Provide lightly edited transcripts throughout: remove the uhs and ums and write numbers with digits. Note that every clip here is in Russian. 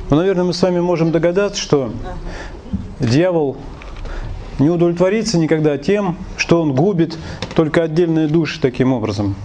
Но, наверное, мы с вами можем догадаться, что дьявол не удовлетворится никогда тем, что он губит только отдельные души таким образом.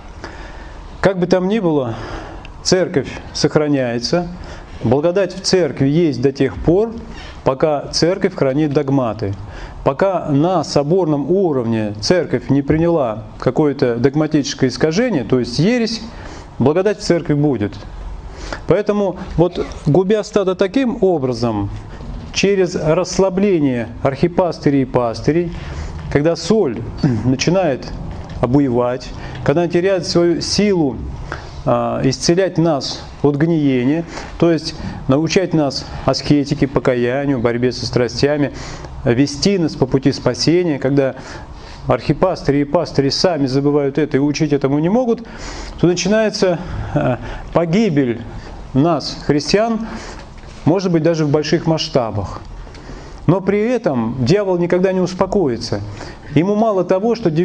Как бы там ни было, церковь сохраняется, благодать в церкви есть до тех пор, пока церковь хранит догматы. Пока на соборном уровне церковь не приняла какое-то догматическое искажение, то есть ересь, благодать в церкви будет. Поэтому вот губя стадо таким образом, через расслабление архипастырей и пастырей, когда соль начинает обуевать, когда она теряет свою силу исцелять нас от гниения, то есть научать нас аскетике, покаянию, борьбе со страстями, вести нас по пути спасения, когда архипастыри и пастыри сами забывают это и учить этому не могут, то начинается погибель нас, христиан, может быть, даже в больших масштабах. Но при этом дьявол никогда не успокоится. Ему мало того, что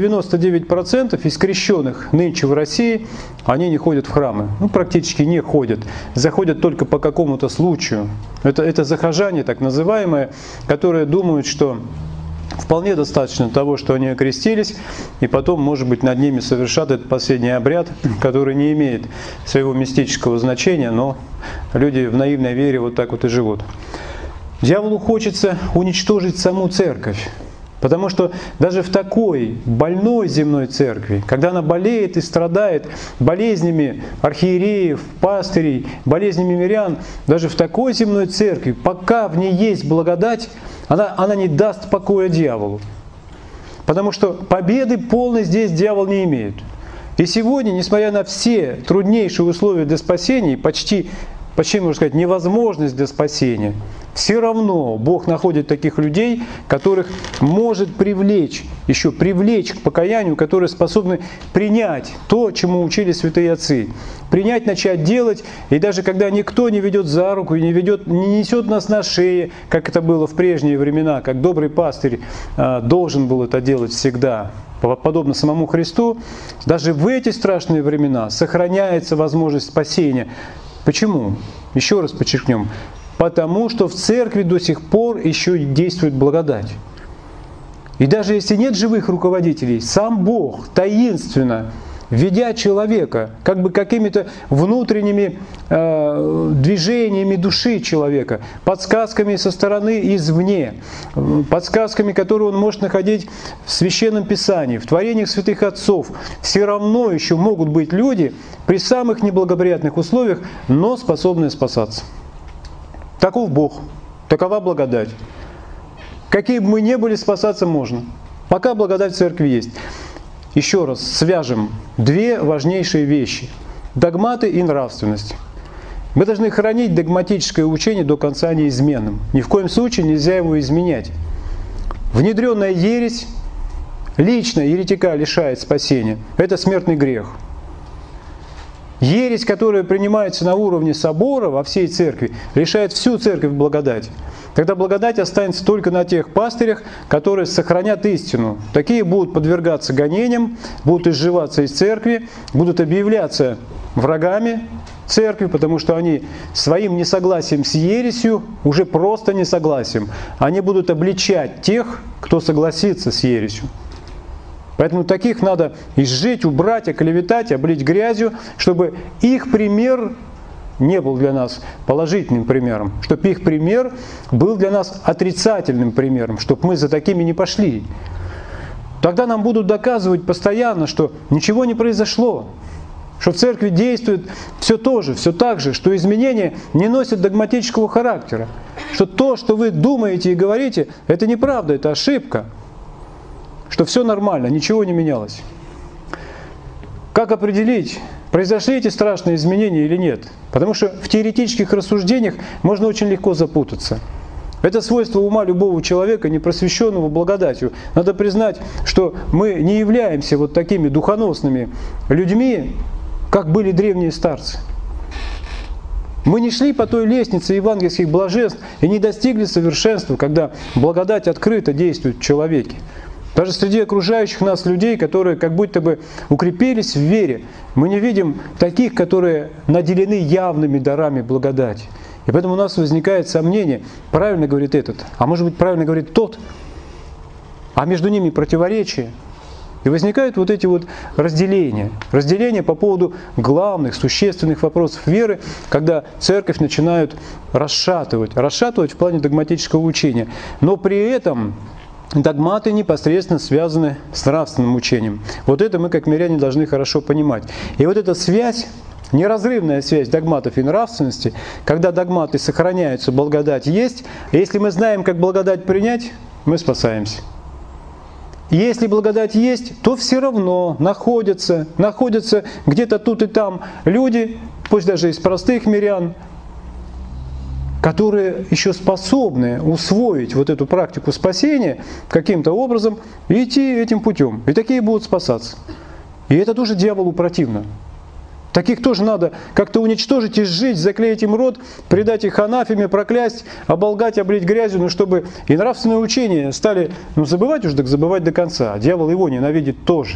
99% из крещенных нынче в России, они не ходят в храмы. Ну, практически не ходят. Заходят только по какому-то случаю. Это захожане, так называемые, которые думают, что вполне достаточно того, что они окрестились, и потом, может быть, над ними совершат этот последний обряд, который не имеет своего мистического значения, но люди в наивной вере вот так вот и живут. Дьяволу хочется уничтожить саму церковь. Потому что даже в такой больной земной церкви, когда она болеет и страдает болезнями архиереев, пастырей, болезнями мирян, даже в такой земной церкви, пока в ней есть благодать, она не даст покоя дьяволу. Потому что победы полной здесь дьявол не имеет. И сегодня, несмотря на все труднейшие условия для спасения, почти, можно сказать, невозможность для спасения, все равно Бог находит таких людей, которых может привлечь к покаянию, которые способны принять то, чему учили святые отцы. Принять, начать делать, и даже когда никто не ведет за руку и не несет нас на шее, как это было в прежние времена, как добрый пастырь должен был это делать всегда, подобно самому Христу, даже в эти страшные времена сохраняется возможность спасения. Почему? Еще раз подчеркнем. Потому что в церкви до сих пор еще действует благодать. И даже если нет живых руководителей, сам Бог таинственно, ведя человека, как бы какими-то внутренними движениями души человека, подсказками со стороны извне, подсказками, которые он может находить в Священном Писании, в творениях святых отцов, все равно еще могут быть люди при самых неблагоприятных условиях, но способные спасаться. Таков Бог, такова благодать. Какие бы мы ни были, спасаться можно. Пока благодать в церкви есть. Еще раз свяжем две важнейшие вещи. Догматы и нравственность. Мы должны хранить догматическое учение до конца неизменным. Ни в коем случае нельзя его изменять. Внедренная ересь лично еретика лишает спасения. Это смертный грех. Ересь, которая принимается на уровне собора во всей церкви, лишает всю церковь благодати. Тогда благодать останется только на тех пастырях, которые сохранят истину. Такие будут подвергаться гонениям, будут изживаться из церкви, будут объявляться врагами церкви, потому что они своим несогласием с ересью, уже просто несогласием, они будут обличать тех, кто согласится с ересью. Поэтому таких надо изжить, убрать, оклеветать, облить грязью, чтобы их пример не был для нас положительным примером, чтобы их пример был для нас отрицательным примером, чтобы мы за такими не пошли. Тогда нам будут доказывать постоянно, что ничего не произошло, что в церкви действует все то же, все так же, что изменения не носят догматического характера, что то, что вы думаете и говорите, это неправда, это ошибка. Что все нормально, ничего не менялось. Как определить, произошли эти страшные изменения или нет? Потому что в теоретических рассуждениях можно очень легко запутаться. Это свойство ума любого человека, не просвещенного благодатью. Надо признать, что мы не являемся вот такими духоносными людьми, как были древние старцы. Мы не шли по той лестнице евангельских блаженств и не достигли совершенства, когда благодать открыто действует в человеке. Даже среди окружающих нас людей, которые как будто бы укрепились в вере, мы не видим таких, которые наделены явными дарами благодати. И поэтому у нас возникает сомнение, правильно говорит этот, а может быть правильно говорит тот, а между ними противоречие. И возникают вот эти вот разделения. Разделения по поводу главных, существенных вопросов веры, когда церковь начинает расшатывать в плане догматического учения. Но при этом догматы непосредственно связаны с нравственным учением. Вот это мы, как миряне, должны хорошо понимать. И вот эта связь, неразрывная связь догматов и нравственности, когда догматы сохраняются, благодать есть, если мы знаем, как благодать принять, мы спасаемся. Если благодать есть, то все равно находятся где-то тут и там люди, пусть даже из простых мирян, которые еще способны усвоить вот эту практику спасения каким-то образом и идти этим путем. И такие будут спасаться. И это тоже дьяволу противно. Таких тоже надо как-то уничтожить, изжить, заклеить им рот, предать их анафеме, проклясть, оболгать, облить грязью, чтобы и нравственные учения стали, забывать уж, так забывать до конца. Дьявол его ненавидит тоже.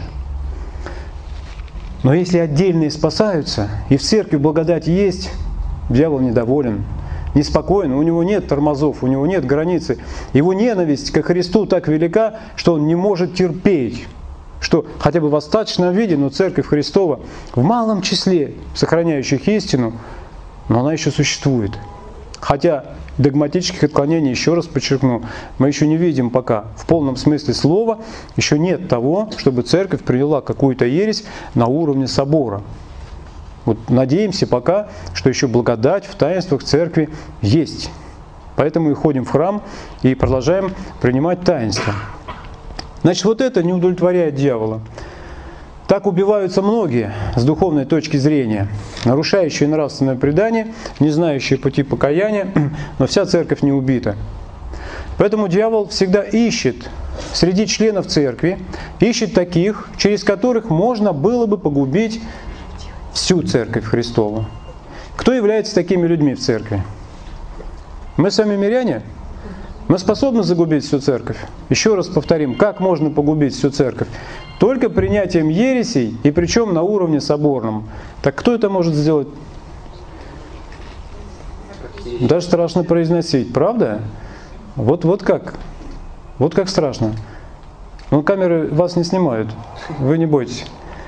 Но если отдельные спасаются, и в церкви благодать есть, дьявол недоволен, неспокоен, у него нет тормозов, у него нет границы. Его ненависть ко Христу так велика, что он не может терпеть, что хотя бы в остаточном виде, но Церковь Христова в малом числе сохраняющих истину, но она еще существует. Хотя догматических отклонений, еще раз подчеркну, мы еще не видим пока в полном смысле слова, еще нет того, чтобы Церковь приняла какую-то ересь на уровне собора. Вот надеемся пока, что еще благодать в таинствах Церкви есть. Поэтому и ходим в храм и продолжаем принимать таинства. Значит, вот это не удовлетворяет дьявола. Так убиваются многие с духовной точки зрения, нарушающие нравственное предание, не знающие пути покаяния, но вся церковь не убита. Поэтому дьявол всегда ищет среди членов церкви, ищет таких, через которых можно было бы погубить всю церковь Христову. Кто является такими людьми в церкви? Мы сами миряне? Мы способны загубить всю церковь? Еще раз повторим, как можно погубить всю церковь? Только принятием ересей, и причем на уровне соборном. Так кто это может сделать? Даже страшно произносить, правда? Вот как? Вот как страшно. Но камеры вас не снимают, вы не бойтесь.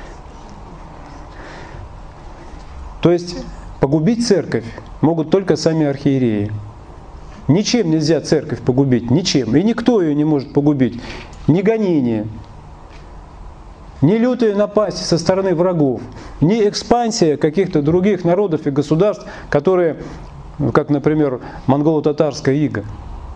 То есть погубить церковь могут только сами архиереи. Ничем нельзя церковь погубить, ничем. И никто ее не может погубить. Ни гонение, ни лютая напасть со стороны врагов, ни экспансия каких-то других народов и государств, которые, как, например, монголо-татарская ига.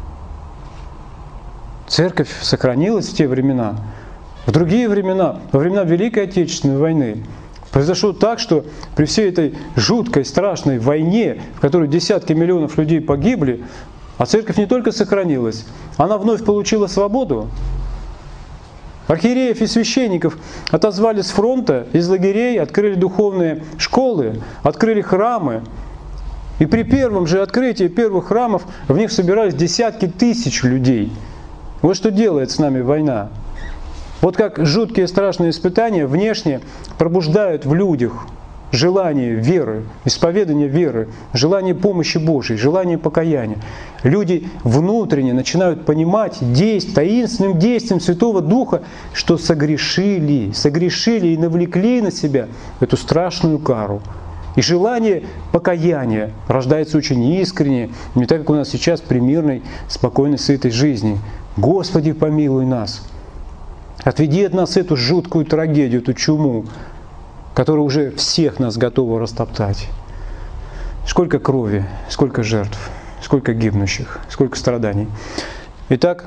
Церковь сохранилась в те времена. В другие времена, во времена Великой Отечественной войны, произошло так, что при всей этой жуткой, страшной войне, в которой десятки миллионов людей погибли, а церковь не только сохранилась, она вновь получила свободу. Архиереев и священников отозвали с фронта, из лагерей, открыли духовные школы, открыли храмы. И при первом же открытии первых храмов в них собирались десятки тысяч людей. Вот что делает с нами война. Вот как жуткие страшные испытания внешне пробуждают в людях желание веры, исповедание веры, желание помощи Божией, желание покаяния. Люди внутренне начинают понимать таинственным действием Святого Духа, что согрешили и навлекли на себя эту страшную кару. И желание покаяния рождается очень искренне, не так, как у нас сейчас при мирной, спокойной, сытой жизни. Господи, помилуй нас! Отведи от нас эту жуткую трагедию, эту чуму, которая уже всех нас готова растоптать. Сколько крови, сколько жертв, сколько гибнущих, сколько страданий. Итак,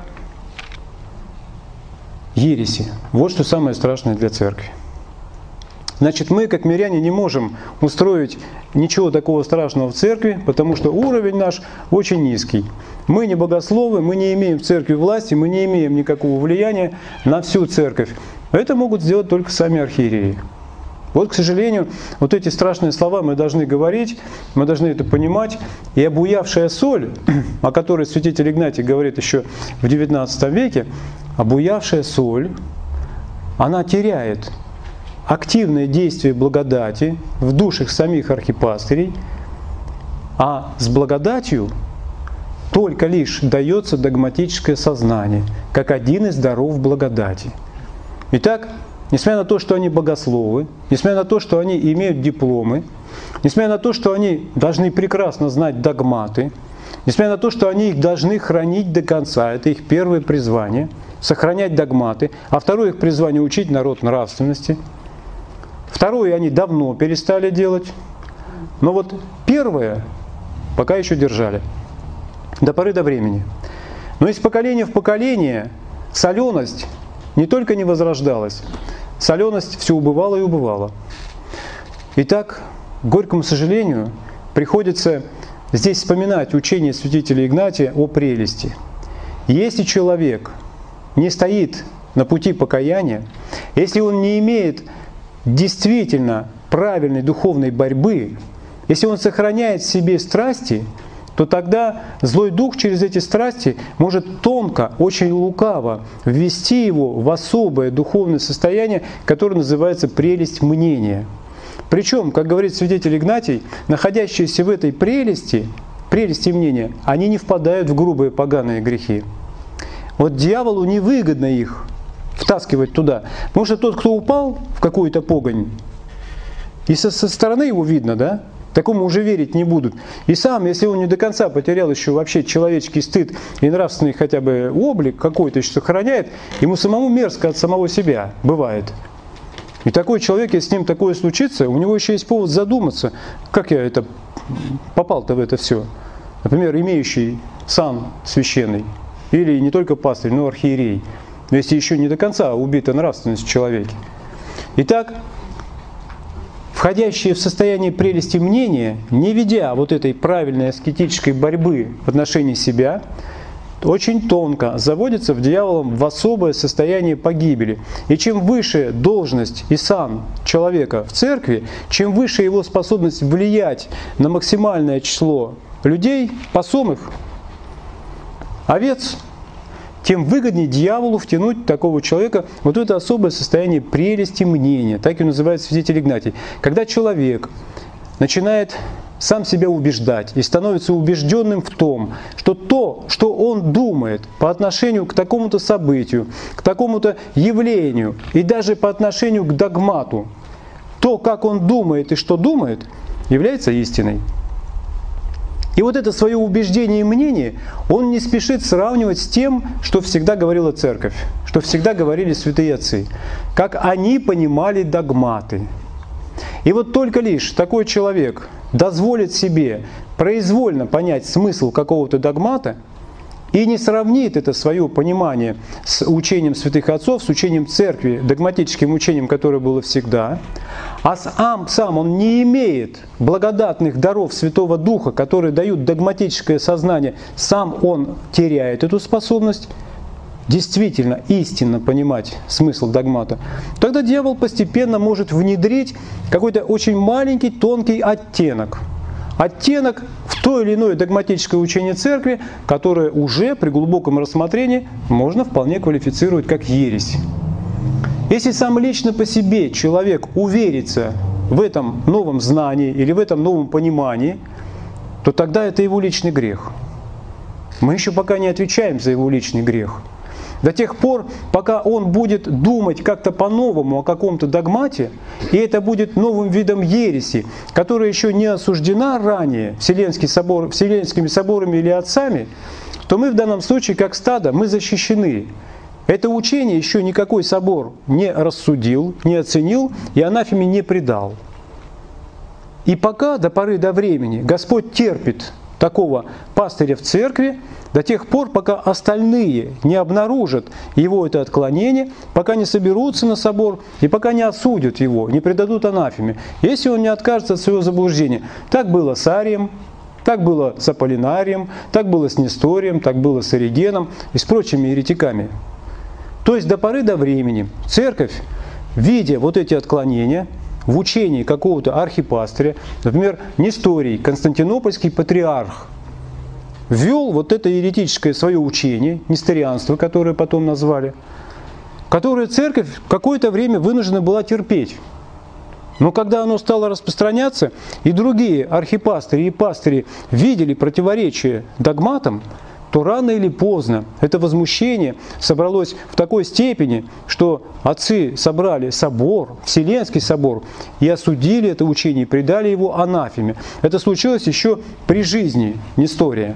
ереси. Вот что самое страшное для церкви. Значит, мы, как миряне, не можем устроить ничего такого страшного в церкви, потому что уровень наш очень низкий. Мы не богословы, мы не имеем в церкви власти, мы не имеем никакого влияния на всю церковь. Это могут сделать только сами архиереи. Вот, к сожалению, вот эти страшные слова мы должны говорить, мы должны это понимать. И обуявшая соль, о которой святитель Игнатий говорит еще в XIX веке, обуявшая соль, она теряет активное действие благодати в душах самих архипастырей, А с благодатью только лишь дается догматическое сознание, как один из даров благодати. Итак, несмотря на то, что они богословы, несмотря на то, что они имеют дипломы, несмотря на то, что они должны прекрасно знать догматы, несмотря на то, что они их должны хранить до конца, это их первое призвание, сохранять догматы, а второе их призвание – учить народ нравственности. Второе они давно перестали делать, но вот первое пока еще держали, до поры до времени. Но из поколения в поколение соленость не только не возрождалась, соленость все убывала и убывала. Итак, к горькому сожалению, приходится здесь вспоминать учение святителя Игнатия о прелести. Если человек не стоит на пути покаяния, если он не имеет действительно правильной духовной борьбы, если он сохраняет в себе страсти, то тогда злой дух через эти страсти может тонко, очень лукаво ввести его в особое духовное состояние, которое называется прелесть мнения. Причем, как говорит святитель Игнатий, находящиеся в этой прелести мнения, они не впадают в грубые поганые грехи. Вот дьяволу невыгодно их втаскивать туда, потому что тот, кто упал в какую-то погонь, и со стороны его видно, да? Такому уже верить не будут. И сам, если он не до конца потерял еще вообще человеческий стыд и нравственный хотя бы облик какой-то еще сохраняет, ему самому мерзко от самого себя бывает. И такой человек, если с ним такое случится, у него еще есть повод задуматься, как я это попал-то в это все. Например, имеющий сан священный, или не только пастырь, но и архиерей, если еще не до конца убита нравственность в человеке. Итак, входящие в состояние прелести мнения, не ведя вот этой правильной аскетической борьбы в отношении себя, очень тонко заводятся в дьяволом в особое состояние погибели. И чем выше должность и сан человека в церкви, чем выше его способность влиять на максимальное число людей, посомых, овец, тем выгоднее дьяволу втянуть такого человека вот в это особое состояние прелести мнения. Так и называет святитель Игнатий. Когда человек начинает сам себя убеждать и становится убежденным в том, что то, что он думает по отношению к такому-то событию, к такому-то явлению и даже по отношению к догмату, то, как он думает и что думает, является истиной. И вот это свое убеждение и мнение он не спешит сравнивать с тем, что всегда говорила Церковь, что всегда говорили святые отцы, как они понимали догматы. И вот только лишь такой человек дозволит себе произвольно понять смысл какого-то догмата и не сравнит это свое понимание с учением святых отцов, с учением Церкви, догматическим учением, которое было всегда, а сам он не имеет благодатных даров Святого Духа, которые дают догматическое сознание, сам он теряет эту способность действительно, истинно понимать смысл догмата, тогда дьявол постепенно может внедрить какой-то очень маленький, тонкий оттенок. Оттенок в то или иное догматическое учение Церкви, которое уже при глубоком рассмотрении можно вполне квалифицировать как ересь. Если сам лично по себе человек уверится в этом новом знании или в этом новом понимании, то тогда это его личный грех. Мы еще пока не отвечаем за его личный грех. До тех пор, пока он будет думать как-то по-новому о каком-то догмате, и это будет новым видом ереси, которая еще не осуждена ранее Вселенскими соборами или отцами, то мы в данном случае, как стадо, мы защищены. Это учение еще никакой собор не рассудил, не оценил и анафеме не предал. И пока, до поры до времени, Господь терпит такого пастыря в церкви, до тех пор, пока остальные не обнаружат его это отклонение, пока не соберутся на собор и пока не осудят его, не предадут анафеме, если он не откажется от своего заблуждения. Так было с Арием, так было с Аполлинарием, так было с Несторием, так было с Оригеном и с прочими еретиками. То есть до поры до времени церковь, видя вот эти отклонения в учении какого-то архипастыря, например, Несторий, константинопольский патриарх, ввел вот это еретическое свое учение, несторианство, которое потом назвали, которое церковь какое-то время вынуждена была терпеть. Но когда оно стало распространяться, и другие архипастыри и пастыри видели противоречие догматам, то рано или поздно это возмущение собралось в такой степени, что отцы собрали собор, Вселенский собор, и осудили это учение, и предали его анафеме. Это случилось еще при жизни Нестория.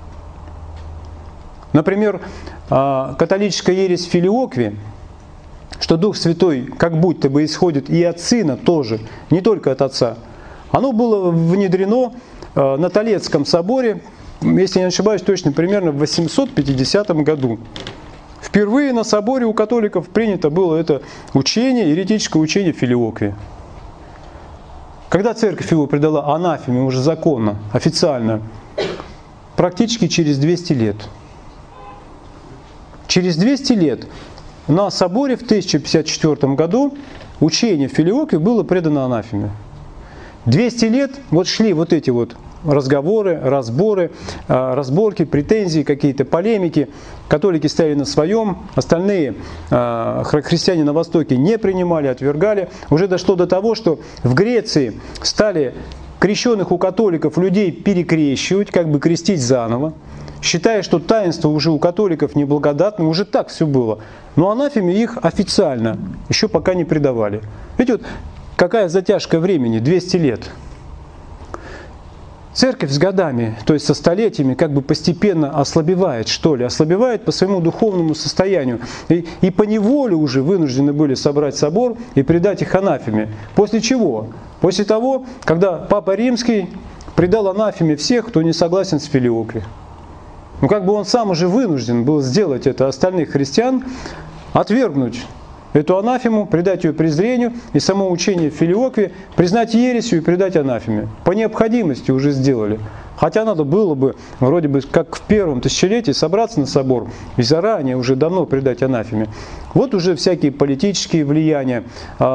Например, католическая ересь Филиоквия, что Дух Святой как будто бы исходит и от Сына тоже, не только от Отца, оно было внедрено на Толедском соборе, если не ошибаюсь, точно примерно в 850 году. Впервые на соборе у католиков принято было это учение, еретическое учение Филиоквия. Когда церковь его предала анафеме уже законно, официально, практически через 200 лет. Через 200 лет на соборе в 1054 году учение Филиоквия было предано анафеме. 200 лет вот шли вот эти вот разговоры, разборы, разборки, претензии, какие-то полемики. Католики стояли на своем, остальные христиане на Востоке не принимали, отвергали. Уже дошло до того, что в Греции стали крещенных у католиков людей перекрещивать, как бы крестить заново, считая, что таинство уже у католиков неблагодатно, уже так все было. Но анафеме их официально еще пока не предавали. Видите, вот какая затяжка времени, 200 лет. Церковь с годами, то есть со столетиями, как бы постепенно ослабевает, что ли, ослабевает по своему духовному состоянию. И поневоле уже вынуждены были собрать собор и предать их анафеме. После чего? После того, когда Папа Римский предал анафеме всех, кто не согласен с Филиоквией. Ну как бы он сам уже вынужден был сделать это, остальных христиан отвергнуть эту анафему, предать ее презрению, и само учение Филиоквии признать ересью и предать анафеме. По необходимости уже сделали. Хотя надо было бы, вроде бы, как в первом тысячелетии, собраться на собор и заранее уже давно предать анафеме. Вот уже всякие политические влияния,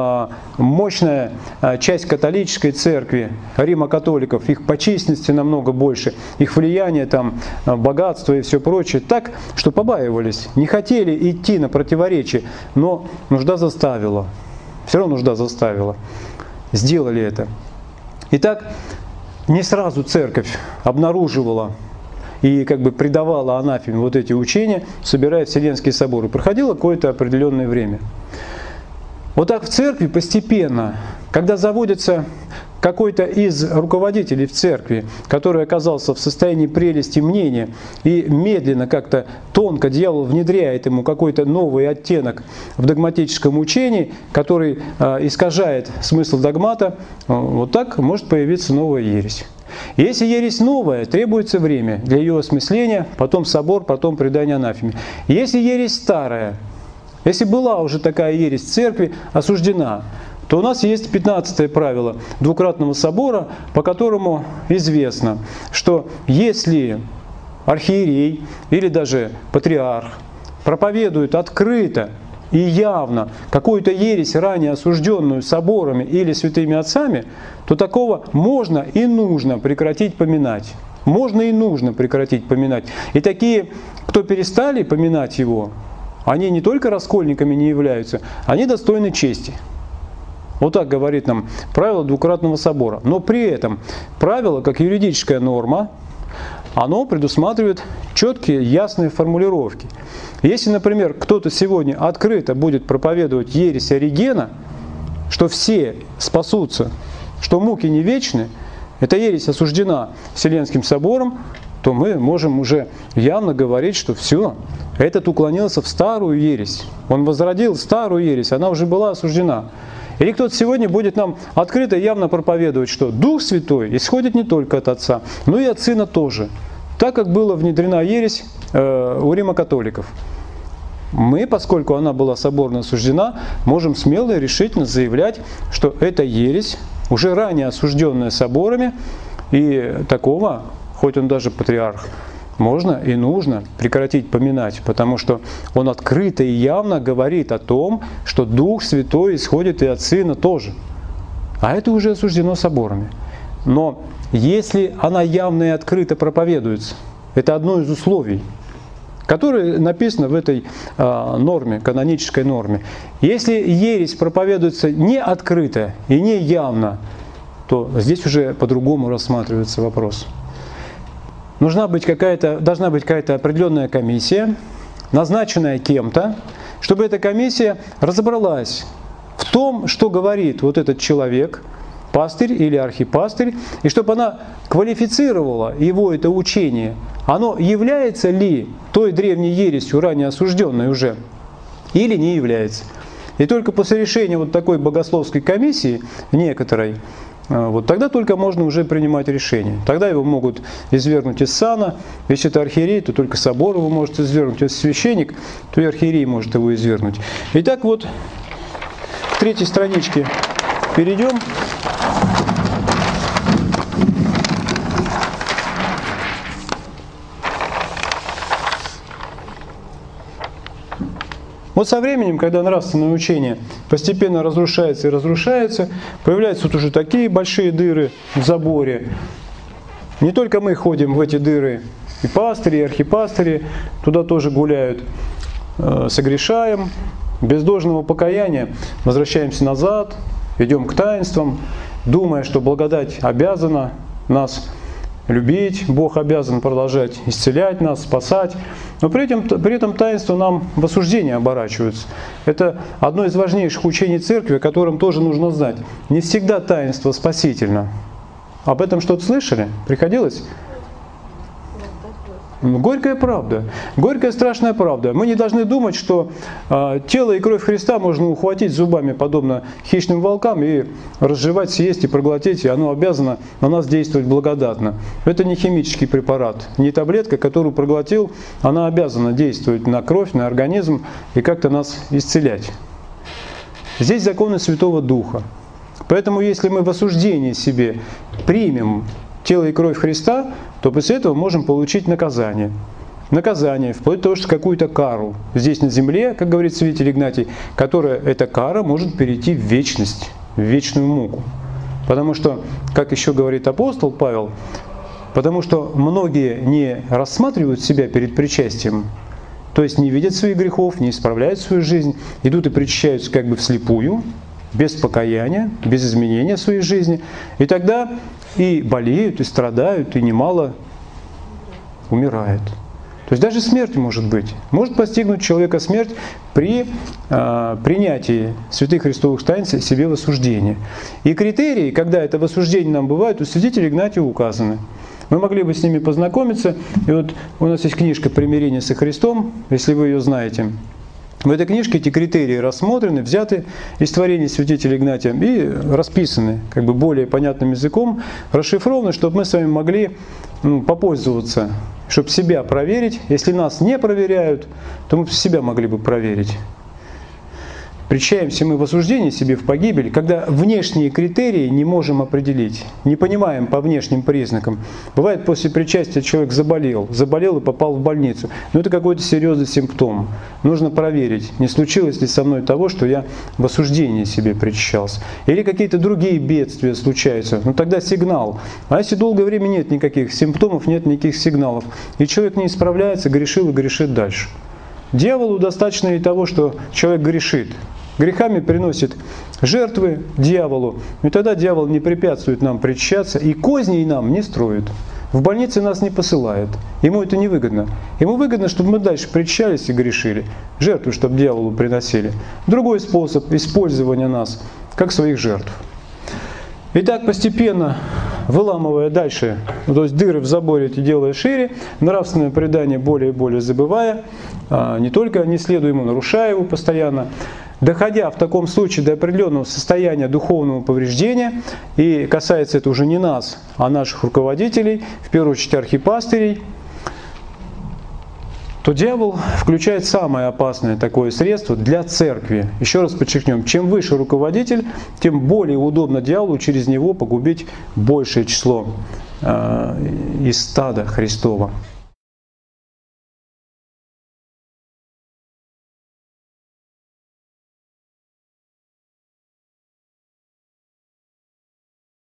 мощная часть католической церкви, Рима-католиков, их по численности намного больше, их влияние, там, богатство и все прочее, так, что побаивались, не хотели идти на противоречие, но нужда заставила, все равно нужда заставила, сделали это. Итак, не сразу церковь обнаруживала и как бы предавала анафеме вот эти учения, собирая Вселенские соборы. Проходило какое-то определенное время. Вот так в церкви постепенно, когда заводится какой-то из руководителей в церкви, который оказался в состоянии прелести мнения, и медленно, как-то тонко дьявол внедряет ему какой-то новый оттенок в догматическом учении, который искажает смысл догмата, вот так может появиться новая ересь. И если ересь новая, требуется время для ее осмысления, потом собор, потом предание анафеме. Если ересь старая, если была уже такая ересь в церкви, осуждена, то у нас есть 15-е правило двукратного собора, по которому известно, что если архиерей или даже патриарх проповедует открыто и явно какую-то ересь, ранее осужденную соборами или святыми отцами, то такого можно и нужно прекратить поминать. Можно и нужно прекратить поминать. И такие, кто перестали поминать его, они не только раскольниками не являются, они достойны чести. Вот так говорит нам правило двукратного собора. Но при этом правило, как юридическая норма, оно предусматривает четкие, ясные формулировки. Если, например, кто-то сегодня открыто будет проповедовать ересь Оригена, что все спасутся, что муки не вечны, эта ересь осуждена Вселенским собором, то мы можем уже явно говорить, что все, этот уклонился в старую ересь. Он возродил старую ересь, она уже была осуждена. Или кто-то сегодня будет нам открыто и явно проповедовать, что Дух Святой исходит не только от Отца, но и от Сына тоже. Так как была внедрена ересь у рима-католиков. Мы, поскольку она была соборно осуждена, можем смело и решительно заявлять, что эта ересь, уже ранее осужденная соборами, и такого, хоть он даже патриарх, можно и нужно прекратить поминать, потому что он открыто и явно говорит о том, что Дух Святой исходит и от Сына тоже. А это уже осуждено соборами. Но если она явно и открыто проповедуется, это одно из условий, которое написано в этой норме, канонической норме. Если ересь проповедуется не открыто и не явно, то здесь уже по-другому рассматривается вопрос. Должна быть какая-то определенная комиссия, назначенная кем-то, чтобы эта комиссия разобралась в том, что говорит вот этот человек, пастырь или архипастырь, и чтобы она квалифицировала его это учение. Оно является ли той древней ересью, ранее осужденной уже, или не является. И только после решения вот такой богословской комиссии, некоторой, вот тогда только можно уже принимать решение. Тогда его могут извергнуть из сана. Если это архиерей, то только собор его может извергнуть. Если священник, то и архиерей может его извергнуть. Итак, вот к 3-й страничке перейдем. Вот со временем, когда нравственное учение постепенно разрушается и разрушается, появляются вот уже такие большие дыры в заборе. Не только мы ходим в эти дыры, и пастыри, и архипастыри туда тоже гуляют, согрешаем, без должного покаяния возвращаемся назад, идем к таинствам, думая, что благодать обязана нас любить, Бог обязан продолжать исцелять нас, спасать. Но при этом таинства нам в осуждение оборачиваются. Это одно из важнейших учений Церкви, о котором тоже нужно знать. Не всегда таинство спасительно. Об этом что-то слышали? Приходилось? Горькая правда. Горькая страшная правда. Мы не должны думать, что тело и кровь Христа можно ухватить зубами, подобно хищным волкам, и разжевать, съесть и проглотить, и оно обязано на нас действовать благодатно. Это не химический препарат, не таблетка, которую проглотил, она обязана действовать на кровь, на организм и как-то нас исцелять. Здесь законы Святого Духа. Поэтому если мы в осуждении себе примем тело и кровь Христа, то после этого можем получить наказание. Наказание, вплоть до того, что какую-то кару здесь на земле, как говорит святитель Игнатий, которая, эта кара может перейти в вечность, в вечную муку. Потому что, как еще говорит апостол Павел, потому что многие не рассматривают себя перед причастием, то есть не видят своих грехов, не исправляют свою жизнь, идут и причащаются как бы вслепую, без покаяния, без изменения своей жизни. И тогда и болеют, и страдают, и немало умирают. То есть даже смерть может быть. Может постигнуть человека смерть при принятии святых христовых таинств себе в осуждение. И критерии, когда это в осуждении нам бывает, у святителя Игнатия указаны. Мы могли бы с ними познакомиться. И вот у нас есть книжка «Примирение со Христом», если вы ее знаете. В этой книжке эти критерии рассмотрены, взяты из творений святителя Игнатия и расписаны как бы более понятным языком, расшифрованы, чтобы мы с вами могли попользоваться, чтобы себя проверить. Если нас не проверяют, то мы себя могли бы проверить. Причащаемся мы в осуждении себе в погибель, когда внешние критерии не можем определить, не понимаем по внешним признакам. Бывает, после причастия человек заболел и попал в больницу. Но это какой-то серьезный симптом. Нужно проверить, не случилось ли со мной того, что я в осуждении себе причащался. Или какие-то другие бедствия случаются. Ну тогда сигнал. А если долгое время нет никаких симптомов, нет никаких сигналов, и человек не исправляется, грешил и грешит дальше. Дьяволу достаточно и того, что человек грешит. Грехами приносит жертвы дьяволу, и тогда дьявол не препятствует нам причащаться, и козней нам не строит. В больнице нас не посылает. Ему это невыгодно. Ему выгодно, чтобы мы дальше причащались и грешили. Жертвы, чтобы дьяволу приносили. Другой способ использования нас, как своих жертв. Итак, постепенно, выламывая дальше, то есть дыры в заборе эти делая шире, нравственное предание более и более забывая, не только не следуя ему, нарушая его постоянно, доходя в таком случае до определенного состояния духовного повреждения, и касается это уже не нас, а наших руководителей, в первую очередь архипастырей, то дьявол включает самое опасное такое средство для церкви. Еще раз подчеркнем, чем выше руководитель, тем более удобно дьяволу через него погубить большее число из стада Христова.